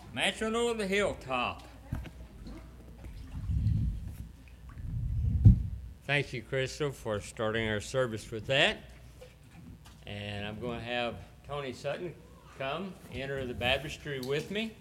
Mansion on the hilltop. Thank you, Crystal, for starting our service with that. And I'm going to have Tony Sutton come enter the baptistry with me.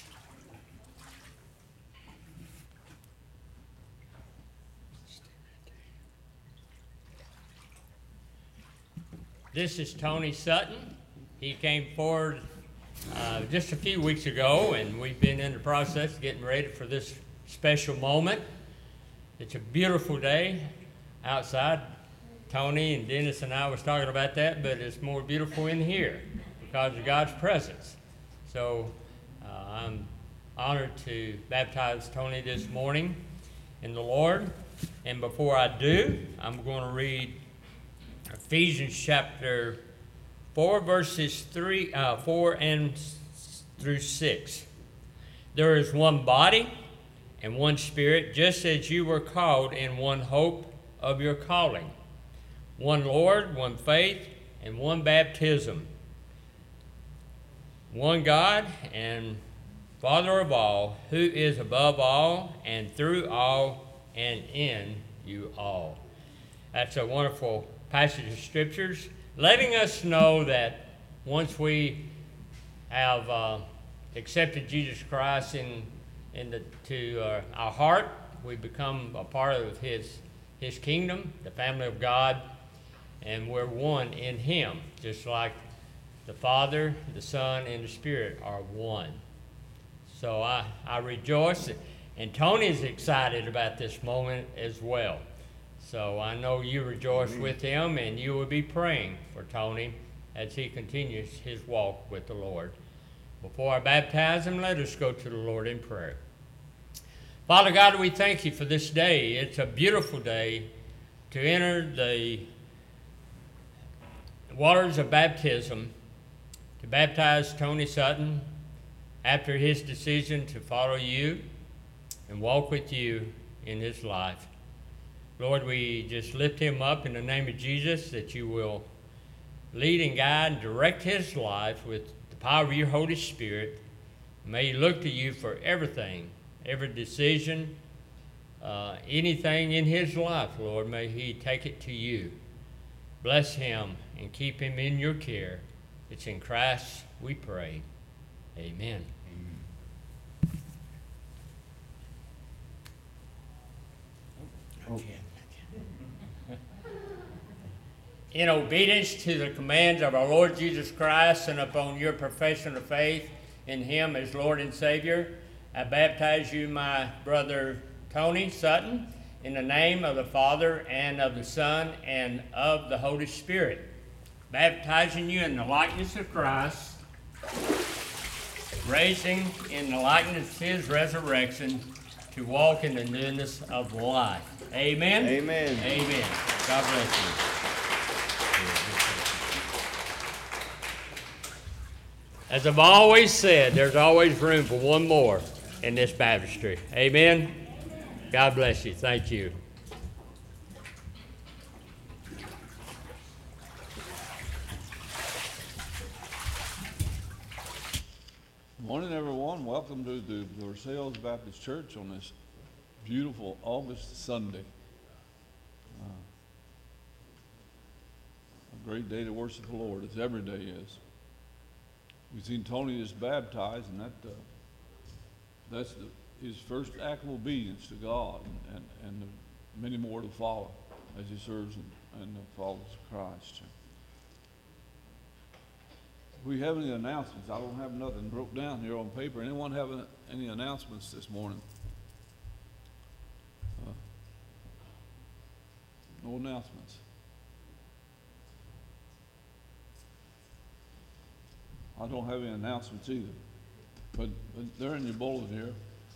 This is Tony Sutton. He came forward just a few weeks ago, and we've been in the process of getting ready for this special moment. It's a beautiful day outside. Tony and Dennis and I was talking about that, but it's more beautiful in here because of God's presence. So I'm honored to baptize Tony this morning in the Lord. And before I do, I'm going to read Ephesians chapter 4, verses 4 and through 6. There is one body and one Spirit, just as you were called in one hope of your calling. One Lord, one faith, and one baptism. One God and Father of all, who is above all and through all and in you all. That's a wonderful passage of scriptures, letting us know that once we have accepted Jesus Christ into our heart, we become a part of His kingdom, the family of God, and we're one in Him, just like the Father, the Son, and the Spirit are one. So I rejoice, and Tony's excited about this moment as well. So I know you rejoice with him, and you will be praying for Tony as he continues his walk with the Lord. Before I baptize him, let us go to the Lord in prayer. Father God, we thank you for this day. It's a beautiful day to enter the waters of baptism, to baptize Tony Sutton after his decision to follow you and walk with you in his life. Lord, we just lift him up in the name of Jesus, that you will lead and guide and direct his life with the power of your Holy Spirit. May he look to you for everything, every decision, anything in his life, Lord. May he take it to you. Bless him and keep him in your care. It's in Christ we pray. Amen. Okay. In obedience to the commands of our Lord Jesus Christ and upon your profession of faith in him as Lord and Savior, I baptize you, my brother Tony Sutton, in the name of the Father and of the Son and of the Holy Spirit, baptizing you in the likeness of Christ, raising in the likeness of his resurrection, to walk in the newness of life. Amen? Amen. Amen. God bless you. As I've always said, there's always room for one more in this baptistry. Amen? God bless you. Thank you. Morning, everyone. Welcome to the Versailles Baptist Church on this beautiful August Sunday. A great day to worship the Lord, as every day is. We've seen Tony just baptized, and that's his first act of obedience to God, and many more to follow as he serves and follows Christ. We have any announcements? I don't have nothing broke down here on paper. Anyone have any announcements this morning? No announcements. I don't have any announcements either, but they're in your bulletin here.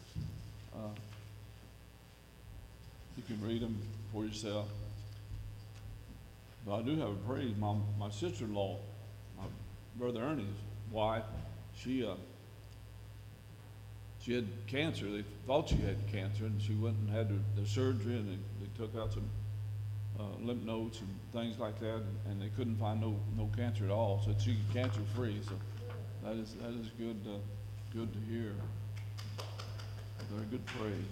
You can read them for yourself. But I do have a praise. My sister-in-law, my brother Ernie's wife, she had cancer. They thought she had cancer, and she went and had the surgery, and they took out some lymph nodes and things like that, and they couldn't find no cancer at all. So she's cancer free. So that is good to hear. Very good praise.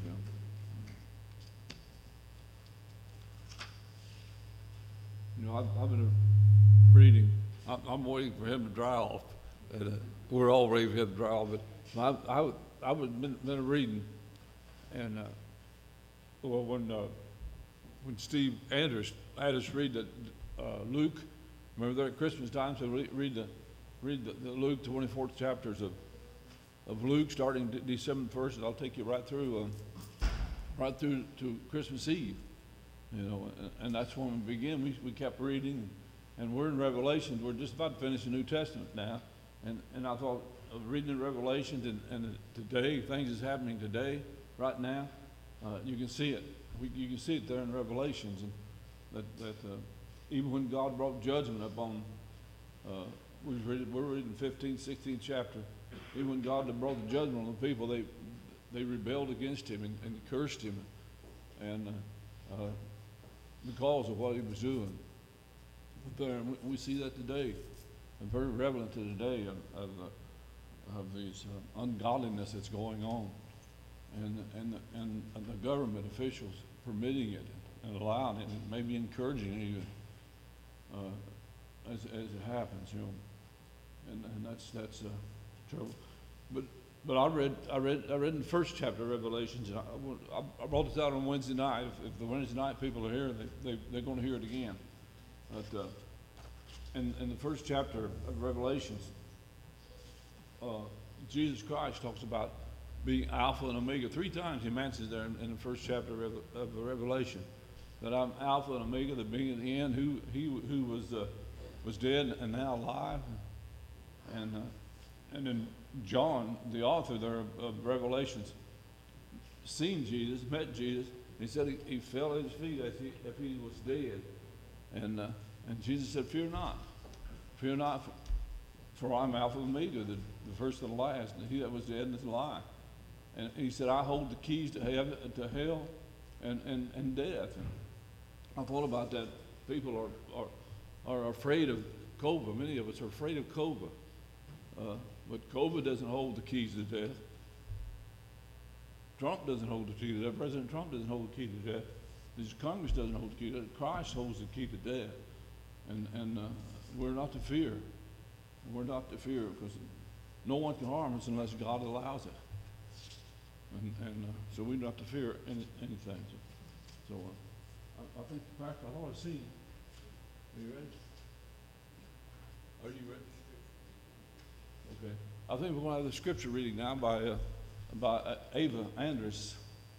You know, I've been reading. I'm waiting for him to dry off. And, we're all ready for him to dry off. But I've been reading, and well, when Steve Andrews had us read that Luke, remember there at Christmas time, so read the Luke 24th chapters of Luke, starting December 1st, and I'll take you right through to Christmas Eve. You know, and that's when we begin. We kept reading, and we're in Revelations. We're just about to finish the New Testament now, and I thought of reading the Revelations, and today things is happening today, right now. You can see it. You can see it there in Revelations, and that even when God brought judgment upon, we're reading 15th, 16th chapter. Even when God brought the judgment on the people, they rebelled against Him and cursed Him, and because of what He was doing. But there, we see that today, and very relevant to today of these ungodliness that's going on, and the government officials permitting it and allowing it, and maybe encouraging it even as it happens, you know, and that's trouble. But I read in the first chapter of Revelations, and I brought this out on Wednesday night. If the Wednesday night people are here, they're going to hear it again. But in the first chapter of Revelations, Jesus Christ talks about being Alpha and Omega. 3 times He mentions there in the first chapter of the Revelation that I'm Alpha and Omega, the beginning and the end, who was dead and now alive, and then John, the author there of Revelations, seen Jesus, met Jesus. He said he fell at His feet as if he was dead, and Jesus said, "Fear not, for I'm Alpha and Omega, the first and the last, and He that was dead and is alive." And He said, "I hold the keys to heaven, to hell, and death." And I thought about that. People are afraid of COVID. Many of us are afraid of COVID. But COVID doesn't hold the keys to death. Trump doesn't hold the key to death. President Trump doesn't hold the key to death. This Congress doesn't hold the key to death. Christ holds the key to death. And we're not to fear. We're not to fear because no one can harm us unless God allows it. And so we don't have to fear anything. So I think, Pastor, I want to see you. Are you ready? Are you ready? Okay. I think we're going to have the scripture reading now by Ava Andrus.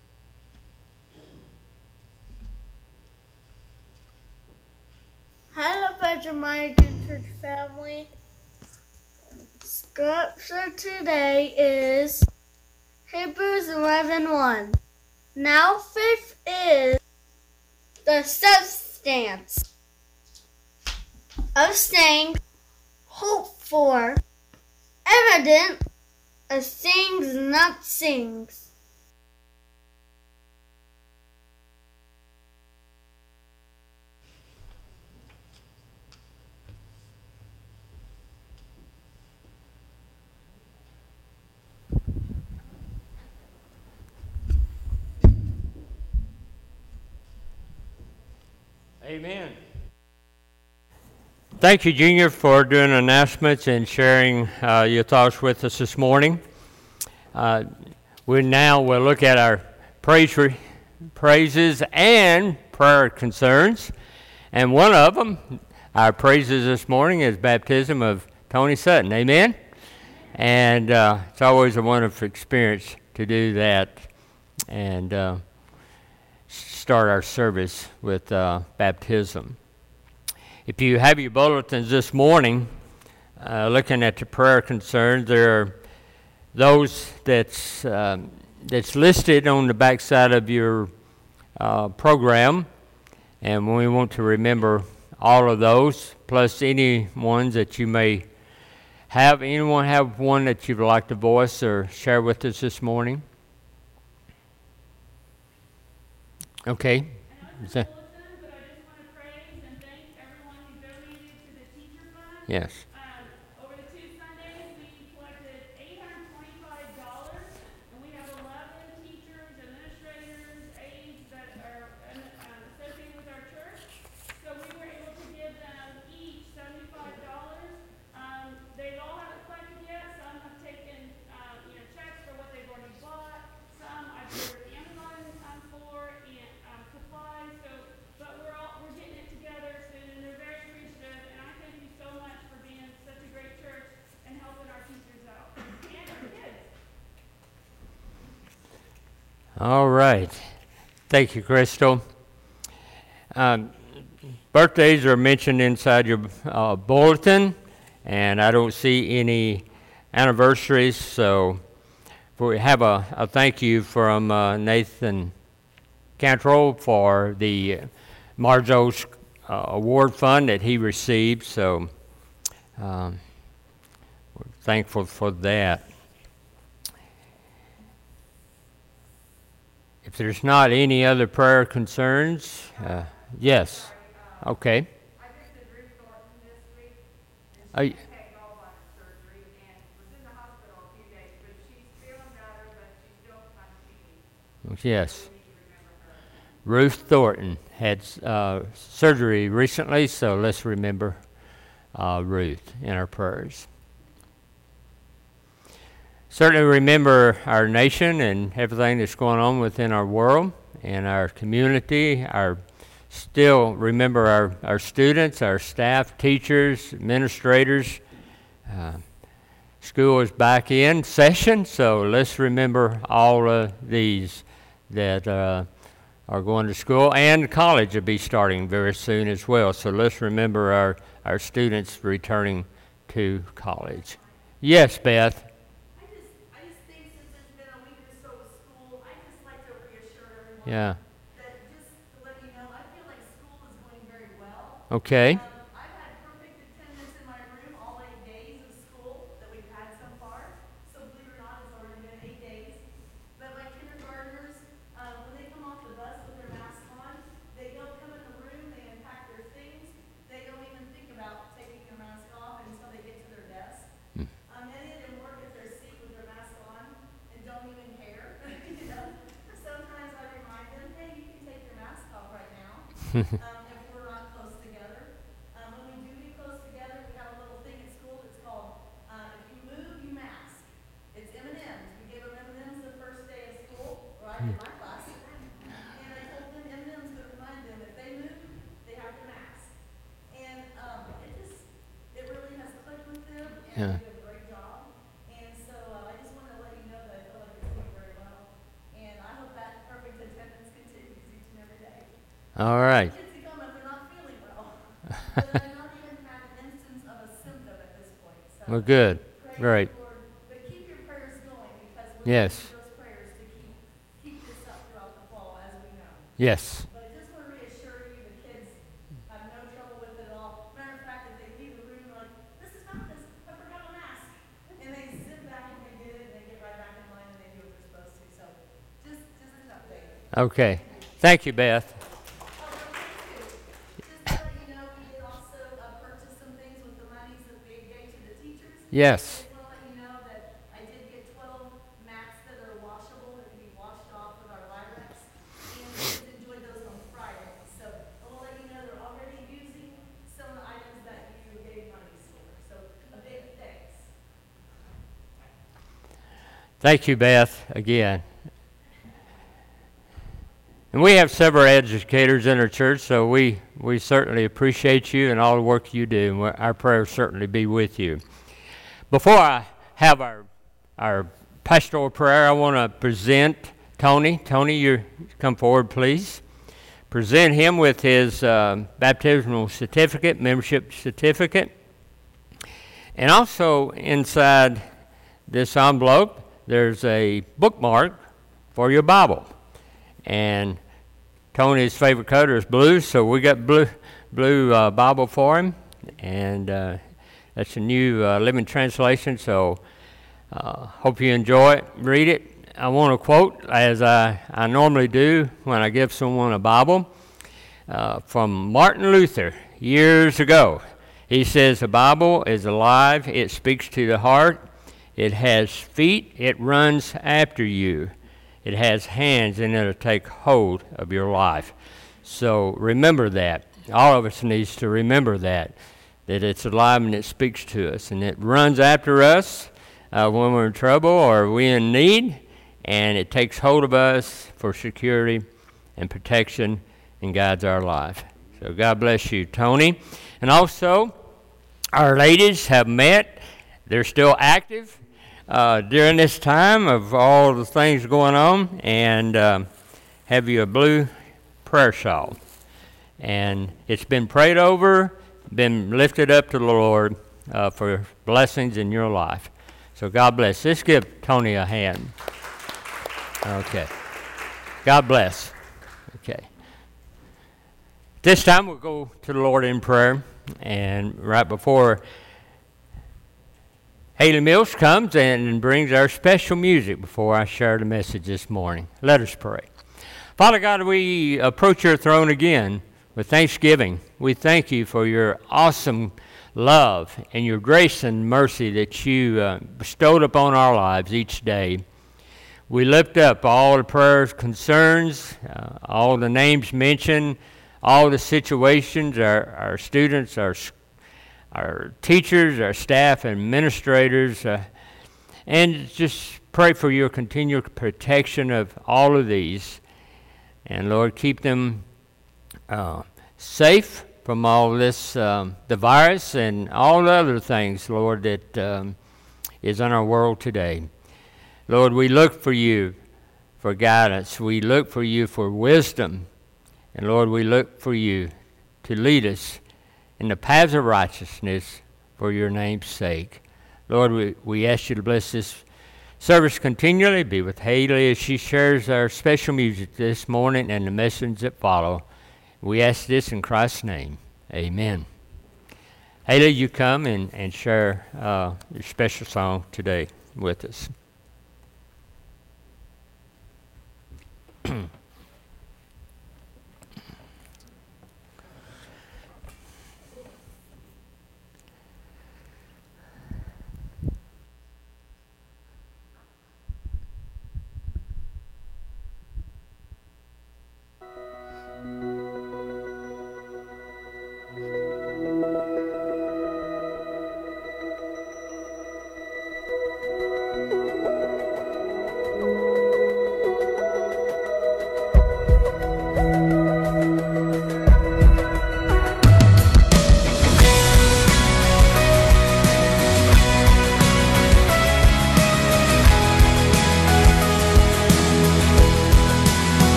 Hello, Pastor American Church family. Scripture today is Hebrews 11:1. Now faith is the substance of things hoped for, evident of things not seen. Amen. Thank you, Junior, for doing announcements and sharing your thoughts with us this morning. We'll look at our praises and prayer concerns. And one of them, our praises this morning, is baptism of Tony Sutton. Amen? And it's always a wonderful experience to do that and start our service with baptism. If you have your bulletins this morning, looking at the prayer concerns, there are those that's listed on the backside of your program, and we want to remember all of those, plus any ones that you may have. Anyone have one that you'd like to voice or share with us this morning? Okay. But I just want to praise and thank everyone who donated to the teacher fund. Yes. Over the 2 Sundays, we collected $825 All right. Thank you, Crystal. Birthdays are mentioned inside your bulletin, and I don't see any anniversaries, so we have a thank you from Nathan Cantrell for the Marjo's award fund that he received, so we're thankful for that. If there's not any other prayer concerns, yes. Okay. I visited Ruth Thornton this week, and Oh, she had gallbladder surgery and was in the hospital a few days, but she's feeling better, but she's still kind of feeling. yes. We need to remember her. Ruth Thornton had surgery recently, so let's remember Ruth in our prayers. Certainly remember our nation and everything that's going on within our world and our community. Still remember our students, our staff, teachers, administrators. School is back in session, so let's remember all of these that are going to school, and college will be starting very soon as well. So let's remember our students returning to college. Yes, Beth. I just think since it's been a week or so of school, I just like to reassure everyone Yeah. that just to let you know, I feel like school is going very well. Okay. I've had perfect attendance in my room all 8 days of school that we've had so far. So believe it or not, it's already been 8 days. But my kindergartners, when they come off the bus with their masks on, they don't come in the room, they unpack their things. They don't even think about taking their mask off until they get to their desk. Many of them work at their seat with their mask on and don't even care. You know? Sometimes I remind them, hey, you can take your mask off right now if we're not close together. When we do be close together, we have a little thing at school that's called if you move, you mask. It's M&Ms. We gave them M&Ms the first day of school, right, in my class. And I told them M&Ms to remind them if they move, they have to mask. And it really has clicked with them, and Yeah. they do a great job. And so I just want to let you know that I feel like it's doing very well. And I hope that perfect attendance continues each and every day. All right. Kids who come if they're not feeling well, but I've not even had an instance of a symptom at this point. So Well, good. praise Great. the Lord. But keep your prayers going because we're Yes. going to need those prayers to keep this up throughout the fall, as we know. Yes. But I just want to reassure you, the kids have no trouble with it at all. Matter of fact, if they leave the room like, Mrs. Mathis, I forgot a mask. And they sit back and they get it, and they get right back in line, and they do what they're supposed to. So just an update. Okay. Thank you, Beth. Oh, just to let you know, we did also purchase some things with the monies that they gave to the teachers. Yes. I just want to let you know that I did get 12 mats that are washable, that can be washed off with our Lyrex, and the kids enjoyed those on Friday. So I will let you know they're already using some of the items that you gave monies for. So a big thanks. Thank you, Beth, again. And we have several educators in our church, so we certainly appreciate you and all the work you do, and our prayers certainly be with you. Before I have our pastoral prayer, I want to present Tony. Tony, you come forward, please. Present him with his baptismal certificate, membership certificate. And also inside this envelope, there's a bookmark for your Bible. And Tony's favorite color is blue, so we got blue Bible for him. And that's a new Living Translation, so hope you enjoy it, read it. I want to quote, as I normally do when I give someone a Bible, from Martin Luther years ago. He says, the Bible is alive, it speaks to the heart, it has feet, it runs after you. It has hands, and it'll take hold of your life. So remember that. All of us needs to remember that it's alive and it speaks to us. And it runs after us when we're in trouble or we're in need, and it takes hold of us for security and protection and guides our life. So God bless you, Tony. And also, our ladies have met. They're still active. during this time of all the things going on, and have you a blue prayer shawl. And it's been prayed over, been lifted up to the Lord for blessings in your life. So God bless. Let's give Tony a hand. Okay. God bless. Okay. This time we'll go to the Lord in prayer. And right before Haley Mills comes and brings our special music before I share the message this morning. Let us pray. Father God, we approach your throne again with thanksgiving. We thank you for your awesome love and your grace and mercy that you bestowed upon our lives each day. We lift up all the prayers, concerns, all the names mentioned, all the situations, our students, our teachers, our staff, and administrators, and just pray for your continual protection of all of these. And Lord, keep them safe from all this, the virus and all the other things, Lord, that is in our world today. Lord, we look for you for guidance. We look for you for wisdom. And Lord, we look for you to lead us in the paths of righteousness for your name's sake. Lord, we ask you to bless this service continually. Be with Haley as she shares our special music this morning and the messages that follow. We ask this in Christ's name. Amen. Haley, you come and share your special song today with us.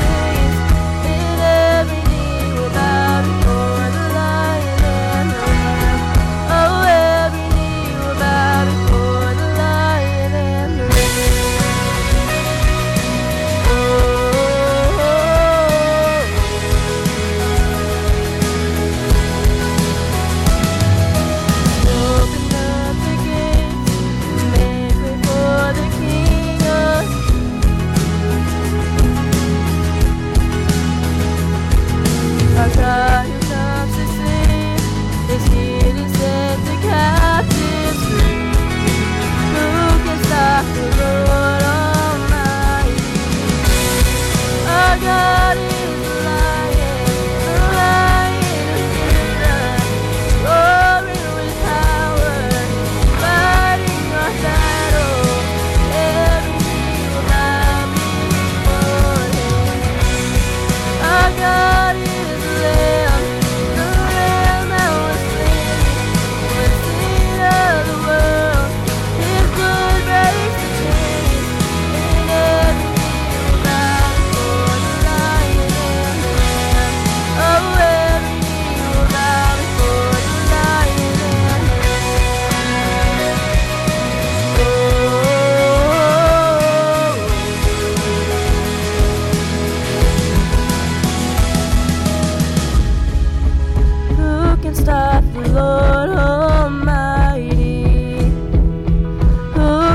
Every knee will bow before the Lion and the Lamb.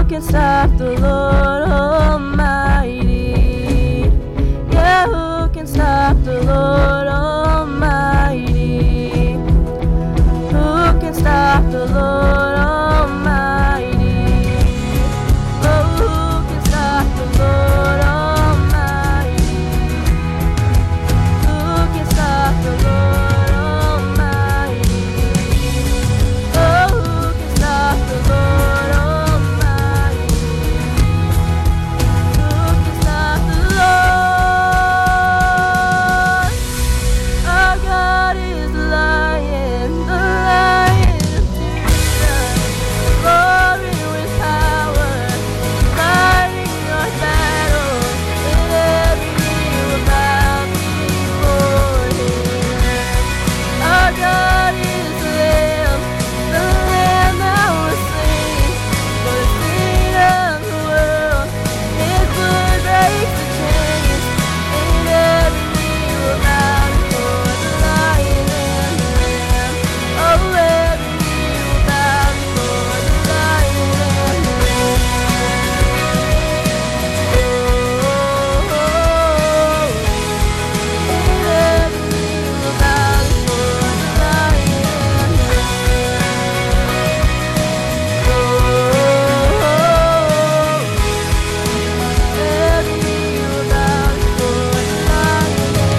Who can stop the Lord Almighty? Yeah, who can stop the Lord Almighty? Who can stop the Lord Almighty? Oh, who can stop the Lord Almighty? Who can stop the Lord Almighty? Oh, who can stop the Lord Almighty? Who can stop the Lord? Our God is the Lion of Judah, roaring with power, fighting our battles, and every knee will bow before Him. Our God is the Lamb that was slain for the sin of the world. His blood breaks the chains, and every knee will bow before the Lion and the Lamb. Oh, every knee will bow before the Lion and the Lamb. Oh, and every knee will bow before the Lion and the Lamb. Every knee will bow before the Lion and the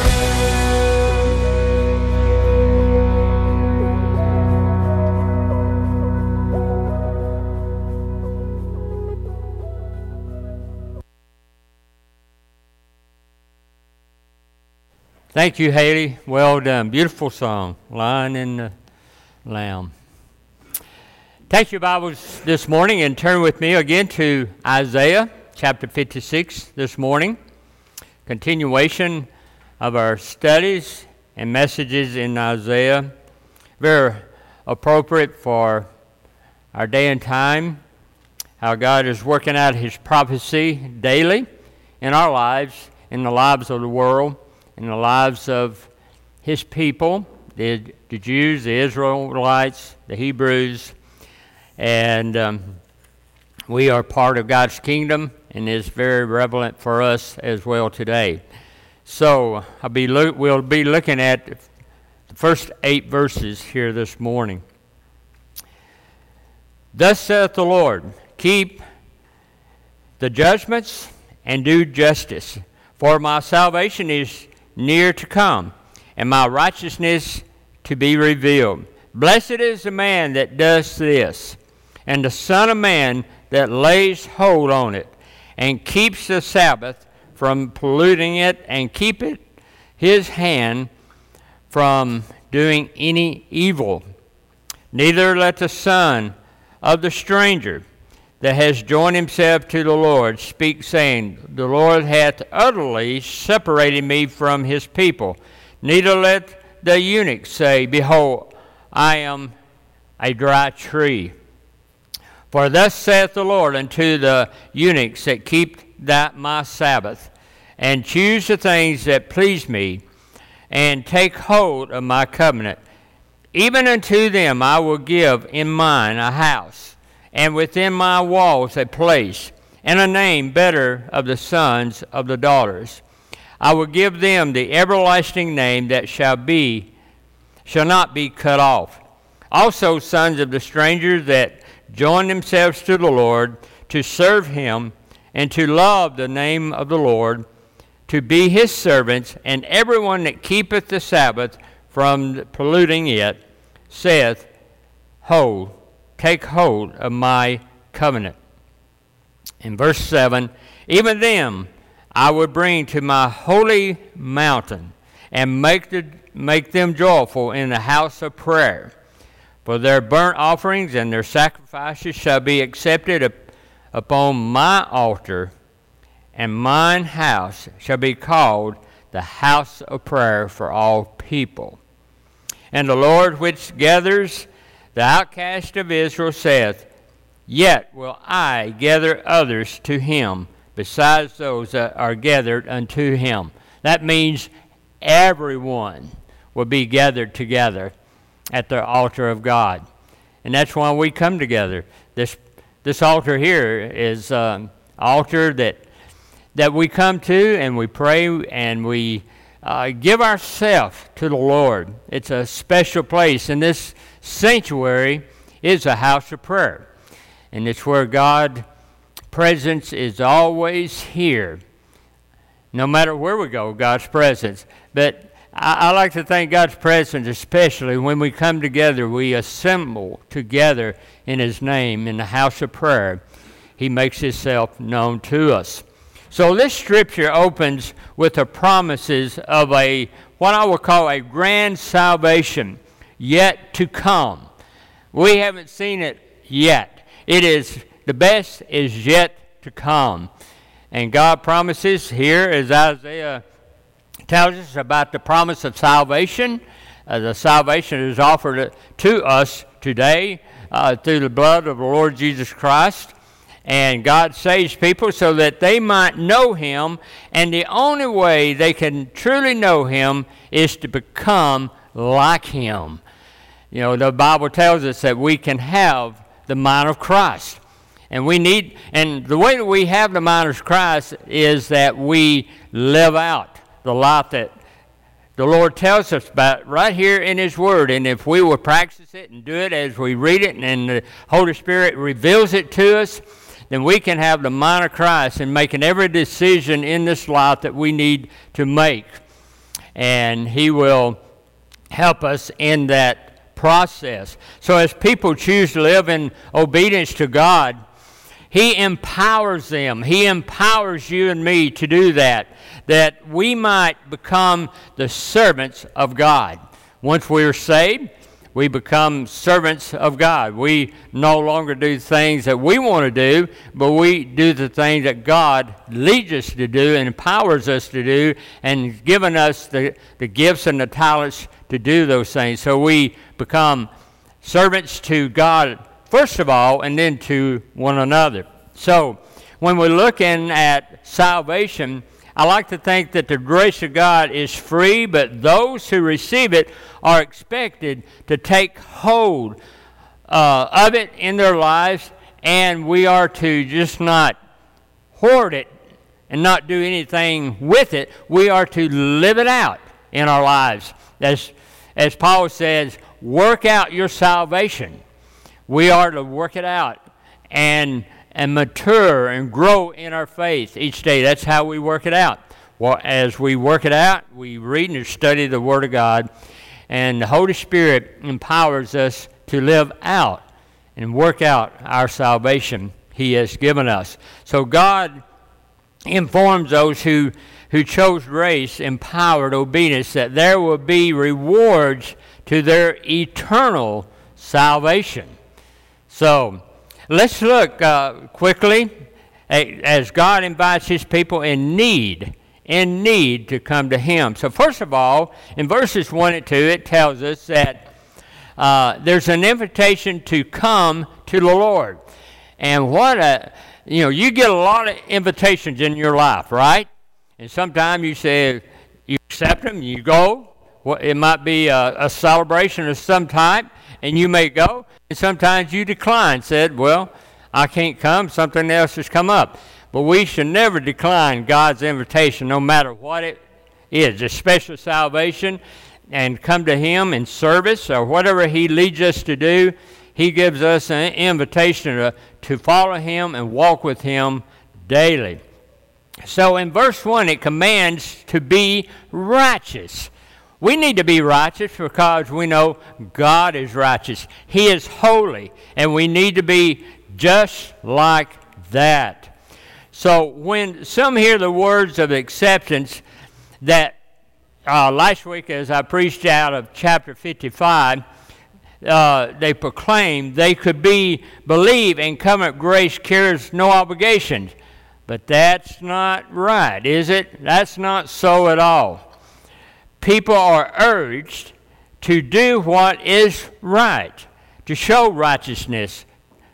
Thank you, Haley. Well done. Beautiful song, Lion and the Lamb. Take your Bibles this morning and turn with me again to Isaiah chapter 56 this morning. Continuation of our studies and messages in Isaiah. Very appropriate for our day and time. How God is working out His prophecy daily in our lives, in the lives of the world, in the lives of His people, the Jews, the Israelites, the Hebrews, and we are part of God's kingdom, and it's very relevant for us as well today. So we'll be looking at the first 8 verses here this morning. Thus saith the Lord, keep the judgments and do justice, for my salvation is near to come, and my righteousness to be revealed. Blessed is the man that does this, and the Son of Man that lays hold on it, and keeps the Sabbath from polluting it, and keepeth his hand from doing any evil. Neither let the son of the stranger that has joined himself to the Lord speak, saying, the Lord hath utterly separated me from his people. Neither let the eunuch say, behold, I am a dry tree. For thus saith the Lord unto the eunuchs that keep my Sabbath, and choose the things that please me, and take hold of my covenant. Even unto them I will give in mine a house, and within my walls a place, and a name better of the sons of the daughters. I will give them the everlasting name that shall not be cut off. Also sons of the strangers that join themselves to the Lord, to serve him, and to love the name of the Lord, to be his servants, and everyone that keepeth the Sabbath from polluting it, saith, take hold of my covenant. In verse 7, even them I will bring to my holy mountain, and make them joyful in the house of prayer. For their burnt offerings and their sacrifices shall be accepted upon my altar, and mine house shall be called the house of prayer for all people. And the Lord which gathers the outcast of Israel saith, yet will I gather others to him, besides those that are gathered unto him. That means everyone will be gathered together at the altar of God. And that's why we come together. This this altar here is an altar that we come to and we pray and we give ourselves to the Lord. It's a special place, and this sanctuary is a house of prayer, and it's where God's presence is always here. No matter where we go, God's presence. But I like to think God's presence, especially when we come together, we assemble together in His name in the house of prayer. He makes Himself known to us. So this scripture opens with the promises of what I would call a grand salvation yet to come. We haven't seen it yet. The best is yet to come. And God promises here, as Isaiah tells us about the promise of salvation. The salvation is offered to us today through the blood of the Lord Jesus Christ. And God saves people so that they might know Him. And the only way they can truly know Him is to become like Him. You know, the Bible tells us that we can have the mind of Christ. And the way that we have the mind of Christ is that we live out the life that the Lord tells us about right here in His Word. And if we will practice it and do it as we read it and the Holy Spirit reveals it to us, then we can have the mind of Christ in making every decision in this life that we need to make. And He will help us in that process. So as people choose to live in obedience to God, He empowers them. He empowers you and me to do that we might become the servants of God. Once we are saved, we become servants of God. We no longer do things that we want to do, but we do the things that God leads us to do and empowers us to do, and given us the gifts and the talents to do those things. So we become servants to God first of all, and then to one another. So when we're looking at salvation, I like to think that the grace of God is free, but those who receive it are expected to take hold of it in their lives, and we are to just not hoard it and not do anything with it. We are to live it out in our lives. As Paul says, work out your salvation. We are to work it out and mature and grow in our faith each day. That's how we work it out. Well, as we work it out, we read and study the Word of God, and the Holy Spirit empowers us to live out and work out our salvation He has given us. So God informs those who chose grace, empowered obedience, that there will be rewards to their eternal salvation. So let's look quickly as God invites His people in need to come to Him. So first of all, in verses 1 and 2, it tells us that there's an invitation to come to the Lord. And you get a lot of invitations in your life, right? And sometimes you say, you accept them, you go. Well, it might be a celebration of some type, and you may go. And sometimes you decline, said, well, I can't come, something else has come up. But we should never decline God's invitation, no matter what it is, a special salvation, and come to Him in service or whatever He leads us to do. He gives us an invitation to follow Him and walk with Him daily. So in verse 1, it commands to be righteous. We need to be righteous because we know God is righteous. He is holy, and we need to be just like that. So when some hear the words of acceptance that last week as I preached out of chapter 55, they proclaimed they could believe and come at grace carries no obligations. But that's not right, is it? That's not so at all. People are urged to do what is right, to show righteousness.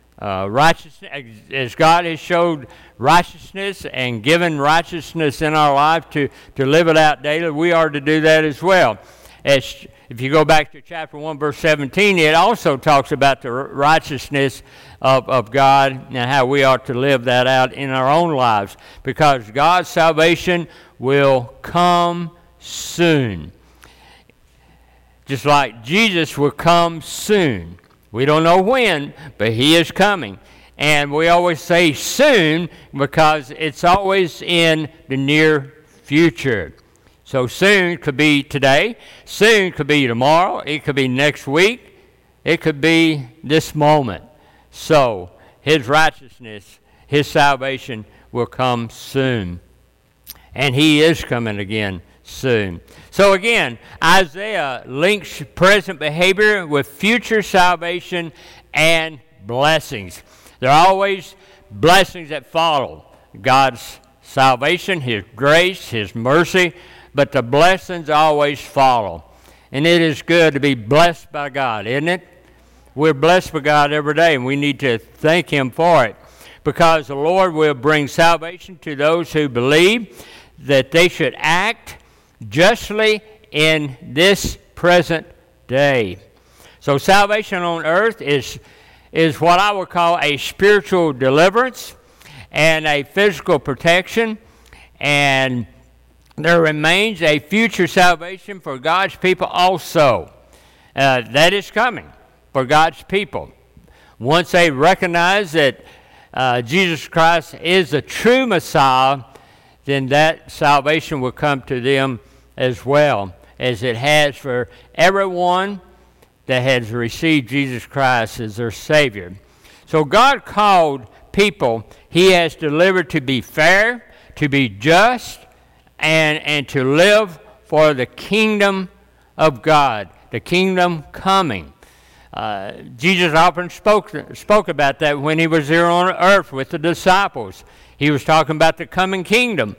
As God has showed righteousness and given righteousness in our life to live it out daily, we are to do that as well. As if you go back to chapter 1, verse 17, it also talks about the righteousness of God and how we ought to live that out in our own lives, because God's salvation will come soon. Just like Jesus will come soon. We don't know when, but he is coming. And we always say soon because it's always in the near future. So soon could be today, soon could be tomorrow, it could be next week, it could be this moment. So his righteousness, his salvation will come soon. And he is coming again soon. So again, Isaiah links present behavior with future salvation and blessings. There are always blessings that follow God's salvation, his grace, his mercy, but the blessings always follow. And it is good to be blessed by God, isn't it? We're blessed by God every day, and we need to thank him for it, because the Lord will bring salvation to those who believe that they should act justly in this present day. So salvation on earth is what I would call a spiritual deliverance and a physical protection, and there remains a future salvation for God's people also. That is coming for God's people. Once they recognize that Jesus Christ is the true Messiah, then that salvation will come to them as well, as it has for everyone that has received Jesus Christ as their Savior. So God called people he has delivered to be fair, to be just, and to live for the kingdom of God, the kingdom coming. Jesus often spoke about that when he was here on earth with the disciples. He was talking about the coming kingdom,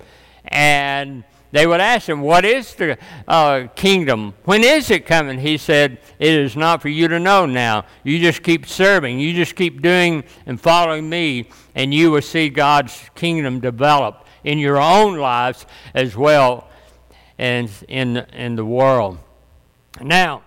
and they would ask him, what is the kingdom? When is it coming? He said, it is not for you to know now. You just keep serving. You just keep doing and following me, and you will see God's kingdom develop in your own lives as well as in the world. Now,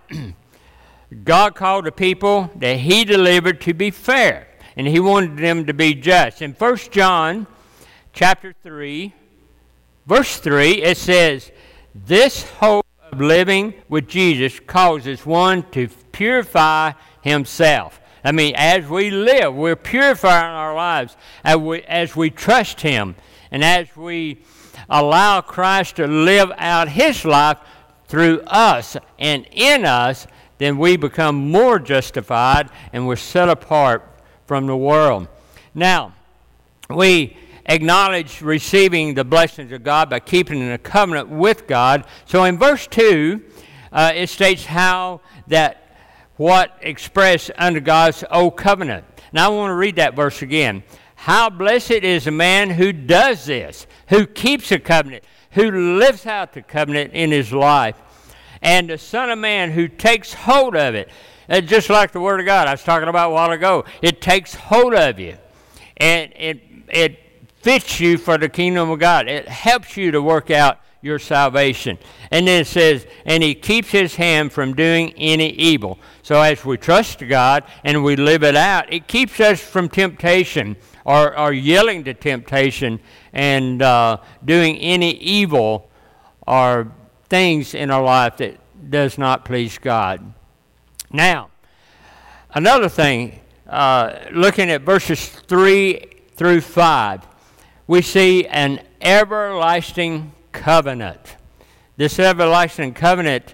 God called the people that he delivered to be fair, and he wanted them to be just. In 1 John chapter 3, verse 3, it says, this hope of living with Jesus causes one to purify himself. I mean, as we live, we're purifying our lives as we trust him, and as we allow Christ to live out his life through us and in us, then we become more justified and we're set apart from the world. Now, we acknowledge receiving the blessings of God by keeping in a covenant with God. So in verse 2, it states how that what expressed under God's old covenant. Now I want to read that verse again. How blessed is a man who does this, who keeps a covenant, who lives out the covenant in his life, and the Son of Man who takes hold of it. Just like the Word of God I was talking about a while ago. It takes hold of you, and it fits you for the kingdom of God. It helps you to work out your salvation. And then it says, and he keeps his hand from doing any evil. So as we trust God and we live it out, it keeps us from temptation or yielding to temptation and doing any evil or things in our life that does not please God. Now, another thing, looking at verses 3 through 5, we see an everlasting covenant. This everlasting covenant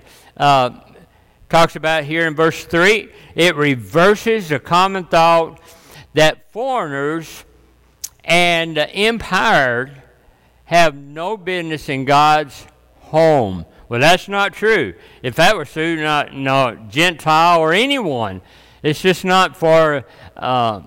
talks about here in verse 3. It reverses the common thought that foreigners and empowered have no business in God's home. Well, that's not true. If that were true, no Gentile or anyone. It's just not for the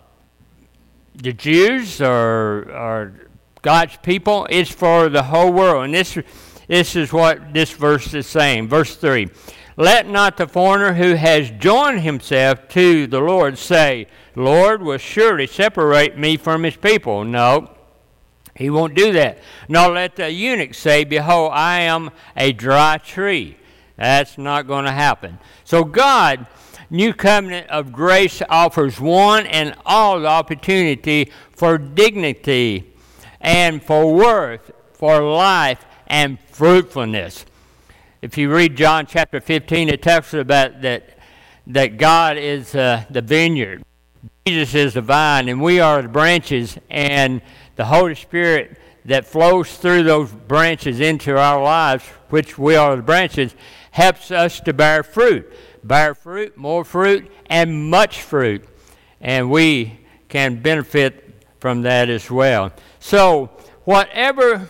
Jews or God's people. It's for the whole world. And this is what this verse is saying. Verse 3. Let not the foreigner who has joined himself to the Lord say, Lord will surely separate me from his people. No, he won't do that. Nor let the eunuch say, behold, I am a dry tree. That's not going to happen. So God, new covenant of grace, offers one and all the opportunity for dignity and for worth, for life and fruitfulness. If you read John chapter 15, it talks about that God is the vineyard. Jesus is the vine, and we are the branches, and the Holy Spirit that flows through those branches into our lives, which we are the branches, helps us to bear fruit. Bear fruit, more fruit, and much fruit. And we can benefit from that as well. So, whatever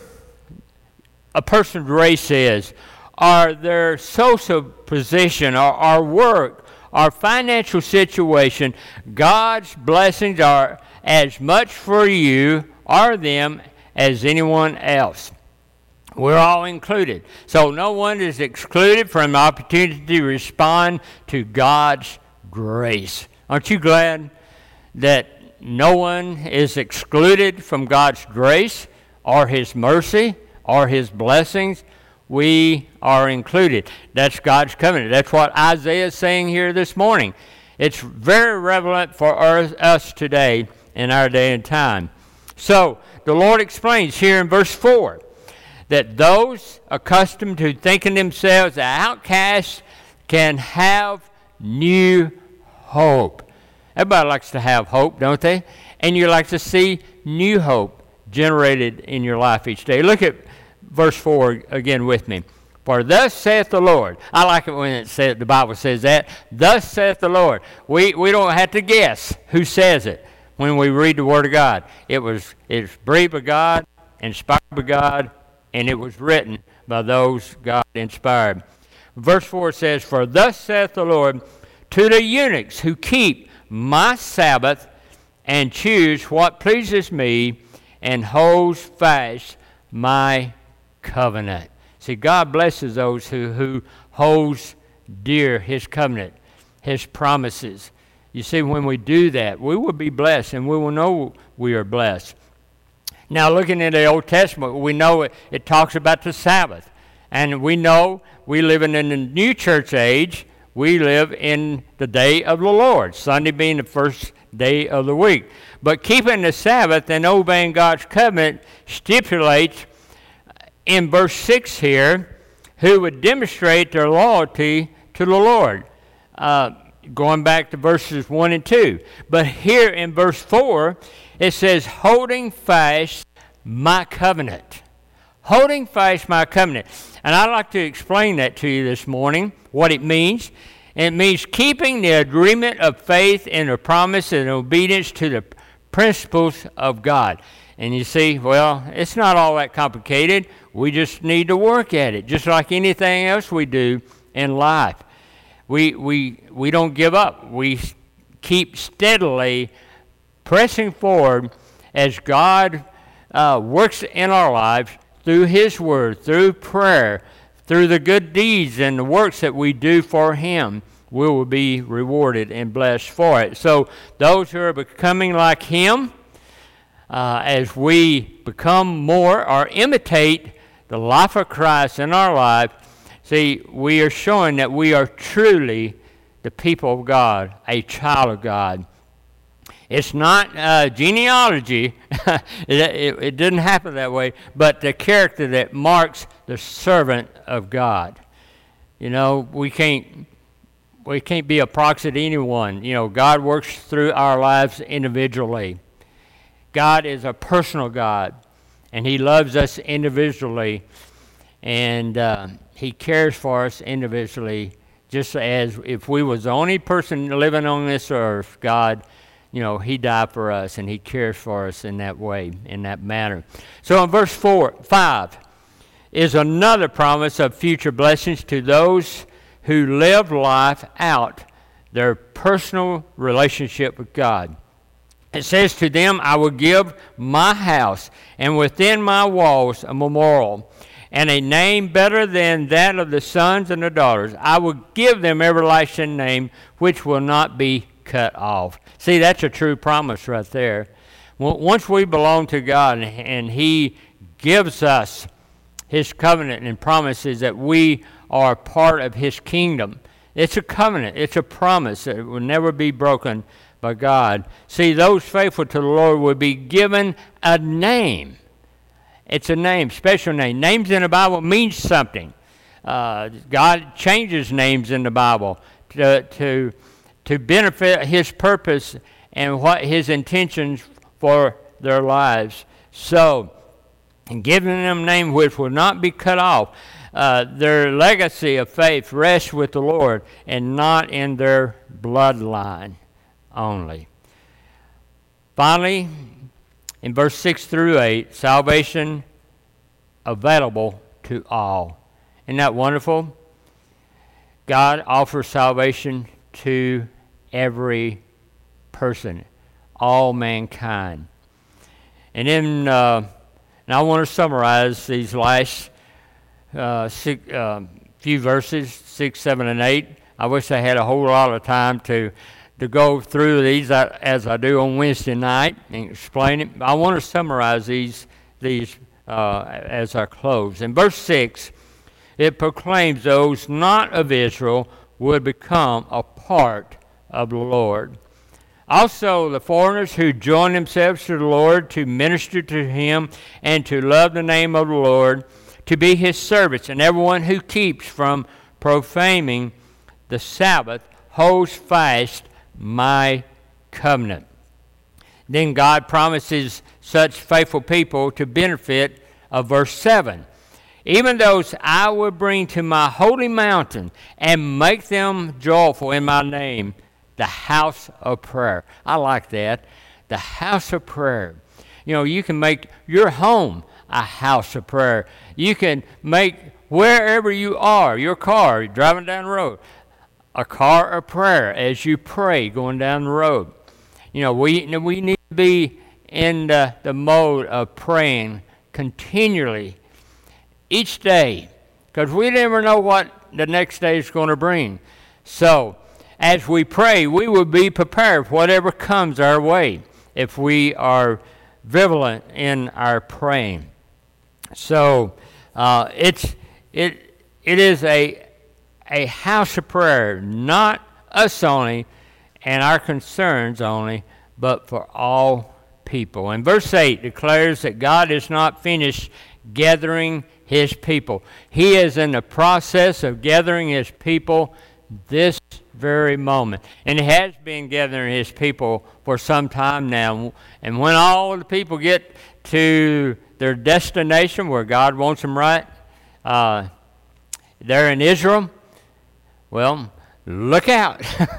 a person's race is, or their social position, or work, or financial situation, God's blessings are as much for you or them as anyone else. We're all included. So no one is excluded from the opportunity to respond to God's grace. Aren't you glad that no one is excluded from God's grace or His mercy or His blessings? We are included. That's God's covenant. That's what Isaiah is saying here this morning. It's very relevant for us today in our day and time. So, the Lord explains here in verse 4 that those accustomed to thinking themselves outcasts can have new hope. Everybody likes to have hope, don't they? And you like to see new hope generated in your life each day. Look at verse 4 again with me. For thus saith the Lord. I like it when the Bible says that. Thus saith the Lord. We don't have to guess who says it when we read the Word of God. It's breathed by God, inspired by God, and it was written by those God inspired. Verse 4 says, For thus saith the Lord to the eunuchs who keep my Sabbath and choose what pleases me and holds fast my covenant. See, God blesses those who holds dear His covenant, His promises. You see, when we do that, we will be blessed, and we will know we are blessed. Now, looking at the Old Testament, we know it talks about the Sabbath. And we know we live in the new church age. We live in the day of the Lord, Sunday being the first day of the week. But keeping the Sabbath and obeying God's covenant stipulates in verse 6 here, who would demonstrate their loyalty to the Lord. Going back to verses 1 and 2. But here in verse 4, it says, holding fast my covenant. Holding fast my covenant. And I'd like to explain that to you this morning, what it means. It means keeping the agreement of faith and the promise and obedience to the principles of God. And you see, well, it's not all that complicated. We just need to work at it, just like anything else we do in life. We don't give up. We keep steadily pressing forward as God works in our lives through His Word, through prayer, through the good deeds and the works that we do for Him. We will be rewarded and blessed for it. So those who are becoming like Him, as we become more or imitate the life of Christ in our life, see, we are showing that we are truly the people of God, a child of God. It's not genealogy. it didn't happen that way, but the character that marks the servant of God. You know, we can't be a proxy to anyone. You know, God works through our lives individually. God is a personal God, and He loves us individually, and He cares for us individually, just as if we was the only person living on this earth. God, you know, He died for us, and He cares for us in that way, in that manner. So in verse 5 is another promise of future blessings to those who live life out their personal relationship with God. It says to them, I will give my house, and within my walls a memorial, and a name better than that of the sons and the daughters. I will give them everlasting name, which will not be cut off. See, that's a true promise right there. Once we belong to God and He gives us His covenant and promises that we are part of his kingdom. It's a covenant. It's a promise that it will never be broken by God. See, those faithful to the Lord will be given a name. It's a name, special name. Names in the Bible mean something. God changes names in the Bible to benefit his purpose and what his intentions for their lives. So, and giving them names which will not be cut off. Their legacy of faith rests with the Lord and not in their bloodline only. Finally, in verse 6 through 8, salvation available to all. Isn't that wonderful? God offers salvation to every person, all mankind. And then, and I want to summarize these last few verses, 6, 7, and 8. I wish I had a whole lot of time to go through these as I do on Wednesday night and explain it. I want to summarize these as I close. In verse 6, it proclaims those not of Israel would become a part of the Lord. Also, the foreigners who join themselves to the Lord to minister to him and to love the name of the Lord, to be his servants, and everyone who keeps from profaning the Sabbath holds fast my covenant. Then God promises such faithful people to benefit of verse 7. Even those I will bring to my holy mountain and make them joyful in my name, the house of prayer. I like that. The house of prayer. You know, you can make your home a house of prayer. You can make wherever you are, your car, driving down the road, a car of prayer as you pray going down the road. You know, we need to be in the mode of praying continually each day, because we never know what the next day is going to bring. So, as we pray, we will be prepared for whatever comes our way if we are vigilant in our praying. So, it is a house of prayer, not us only and our concerns only, but for all people. And verse 8 declares that God is not finished gathering his people. He is in the process of gathering his people this very moment. And he has been gathering his people for some time now. And when all the people get to their destination where God wants them right, there in Israel, well, look out.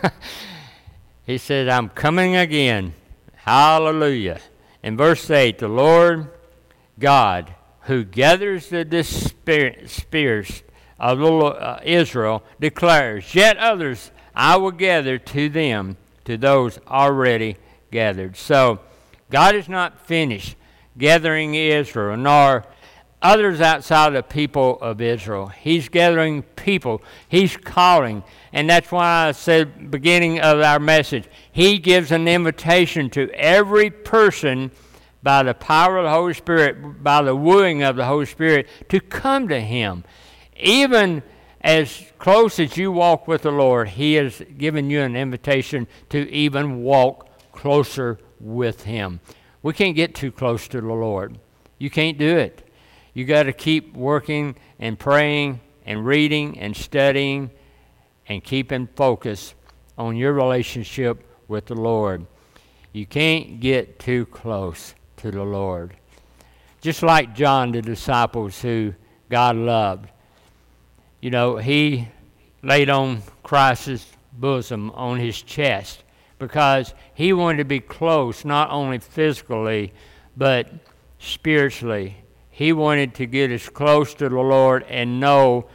He said, I'm coming again. Hallelujah. In verse 8, the Lord God, who gathers the spears of Israel, declares, yet others I will gather to them, to those already gathered. So, God is not finished gathering Israel, nor others outside the people of Israel. He's gathering people. He's calling. And that's why I said, beginning of our message, he gives an invitation to every person by the power of the Holy Spirit, by the wooing of the Holy Spirit, to come to him. Even as close as you walk with the Lord, he has given you an invitation to even walk closer with him. We can't get too close to the Lord. You can't do it. You got to keep working and praying and reading and studying and keeping focus on your relationship with the Lord. You can't get too close to the Lord. Just like John, the disciples who God loved. You know, he laid on Christ's bosom, on his chest, because he wanted to be close, not only physically, but spiritually. He wanted to get as close to the Lord and know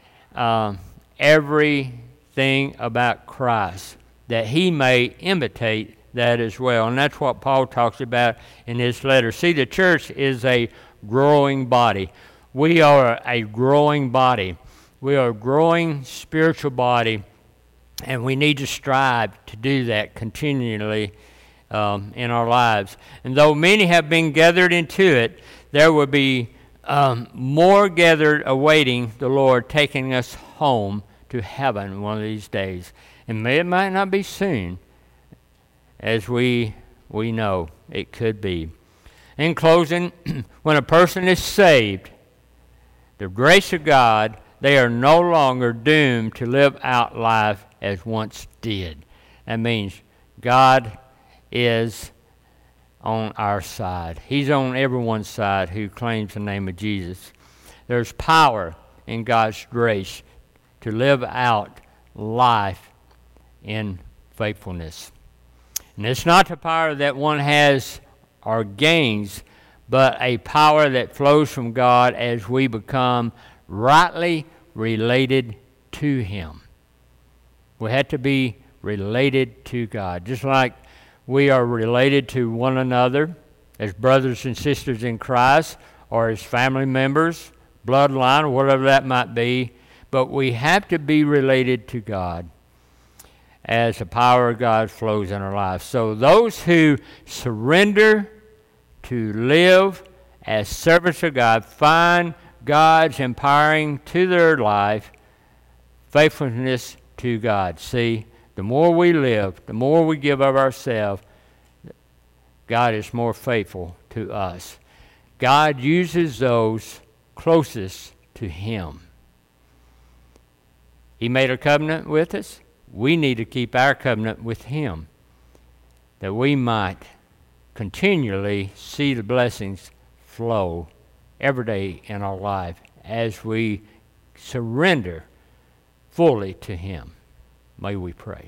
everything about Christ, that he may imitate that as well. And that's what Paul talks about in his letter. See, the church is a growing body. We are a growing body. We are a growing spiritual body, and we need to strive to do that continually in our lives. And though many have been gathered into it, there will be more gathered awaiting the Lord taking us home to heaven one of these days. And it might not be soon, as we know it could be. In closing, when a person is saved, the grace of God, they are no longer doomed to live out life as once did. That means God is on our side. He's on everyone's side who claims the name of Jesus. There's power in God's grace to live out life in faithfulness. And it's not the power that one has or gains, but a power that flows from God as we become rightly related to Him. We have to be related to God, just like we are related to one another as brothers and sisters in Christ, or as family members, bloodline, or whatever that might be. But we have to be related to God as the power of God flows in our lives. So those who surrender to live as servants of God find God's empowering to their life faithfulness to God. See, the more we live, the more we give of ourselves, God is more faithful to us. God uses those closest to Him. He made a covenant with us. We need to keep our covenant with Him, that we might continually see the blessings flow every day in our life as we surrender fully to Him. May we pray.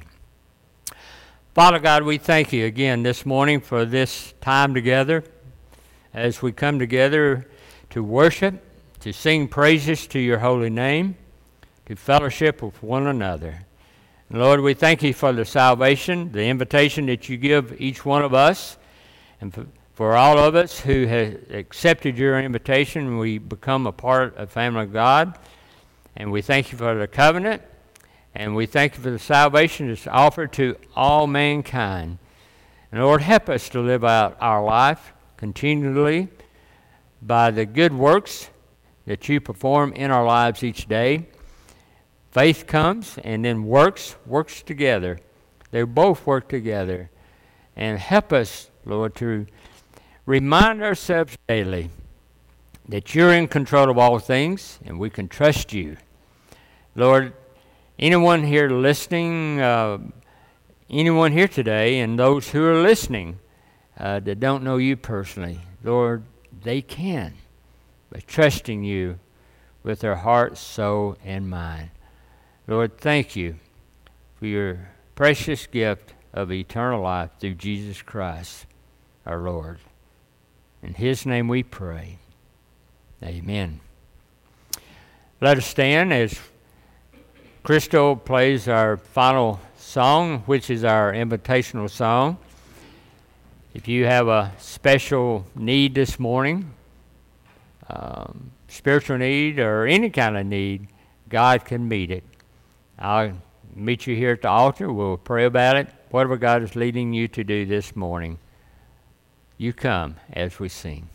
Father God, we thank You again this morning for this time together as we come together to worship, to sing praises to Your holy name, to fellowship with one another. And Lord, we thank You for the salvation, the invitation that You give each one of us, and for all of us who have accepted Your invitation. We become a part of the family of God, and we thank You for the covenant, and we thank You for the salvation that's offered to all mankind. And Lord, help us to live out our life continually by the good works that You perform in our lives each day. Faith comes, and then works together. They both work together. And help us, Lord, to remind ourselves daily that You're in control of all things, and we can trust You. Lord, anyone here listening, anyone here today, and those who are listening that don't know You personally, Lord, they can, by trusting You with their heart, soul, and mind. Lord, thank You for Your precious gift of eternal life through Jesus Christ, our Lord. In His name we pray. Amen. Let us stand as Crystal plays our final song, which is our invitational song. If you have a special need this morning, spiritual need or any kind of need, God can meet it. I'll meet you here at the altar. We'll pray about it. Whatever God is leading you to do this morning, you come as we sing.